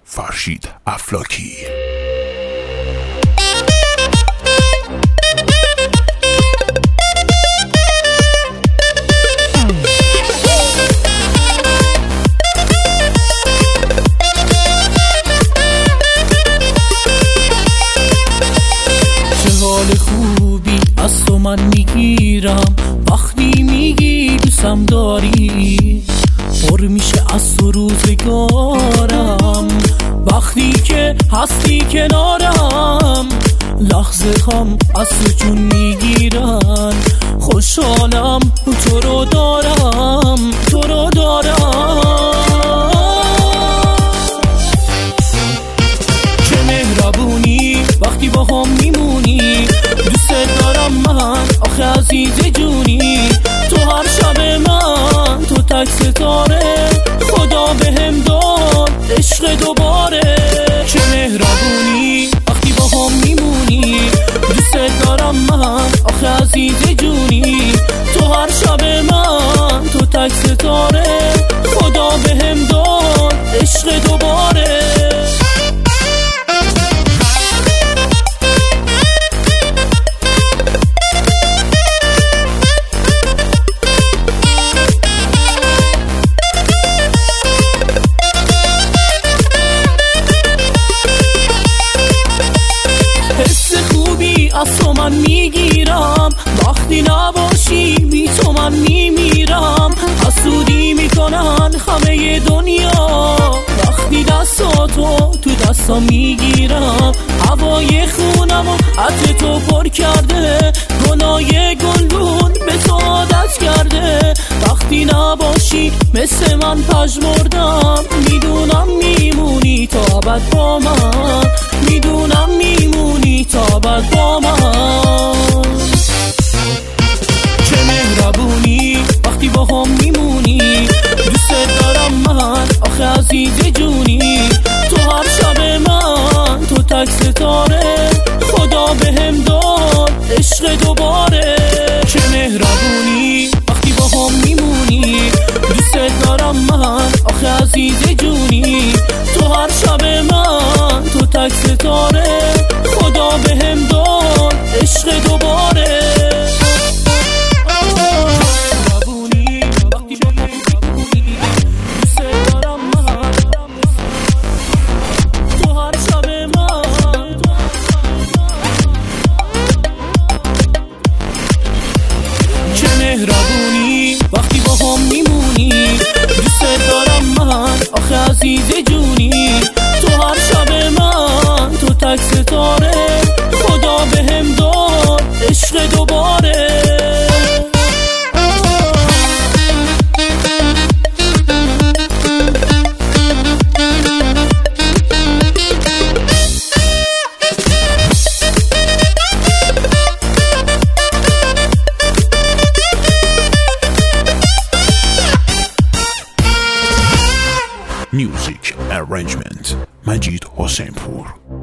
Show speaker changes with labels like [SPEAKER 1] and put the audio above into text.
[SPEAKER 1] فرشید افلاکی.
[SPEAKER 2] چه حال خوبی از تو من میگیرم وقتی میگی دوستم داری، پر میشه از تو روزگارم وقتی که هستی کنارم. لحظه هم از تو جون میگیرن، خوشحالم تو رو دارم، تو رو دارم. چه مهربونی وقتی با هم میمونی، دوست دارم من آخه عزیز جونی. تو هر شب من تو تک ستاره، خدا بهم داد عشق دوباره. چه مهربونی وقتی با هم میمونی، دوست دارم من آخه عزیز جونی. تو هر شب من تو تک ستاره، خدا بهم داد عشق دوباره. از تو من میگیرم وقتی نباشی، بی تو من میمیرم. حسودی میکنن همه دنیا وقتی دستاتو تو دستا میگیرم. هوای خونم و عطر تو پر کرده، گناه گلدون به تو عادت کرده. وقتی نباشی مثل من پژمردم، میدونم میمونی تا ابد با من، میدونم میمونی تا ابد با من. چه مهربونی وقتی با هم میمونی، دوست دارم من آخه عزیز جونی. تو هر شب من تو تک ستاره، خدا بهم داد عشق دوباره. چه مهربونی وقتی با هم میمونی، دوست دارم من آخه عزیز جونی. تو هر شب من تو تک ستاره، خدا بهم داد عشق دوباره. مهربونی وقتی با هم میمونی، دوست دارم من آخه عزیز جونی. تو هر شب من تو تک ستاره، خدا بهم داد عشق دوباره.
[SPEAKER 1] Music arrangement مجید حسین پور.